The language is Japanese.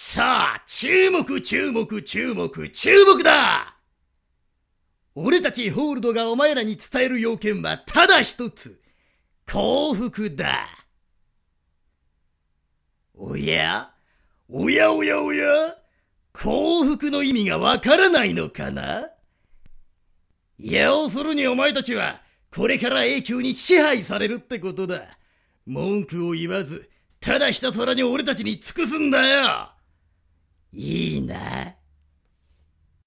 さあ、注目だ。俺たちホールドがお前らに伝える要件はただ一つ。幸福だ。おや幸福の意味がわからないのかな？要するにお前たちはこれから永久に支配されるってことだ。文句を言わず、ただひたすらに俺たちに尽くすんだよ。いいな。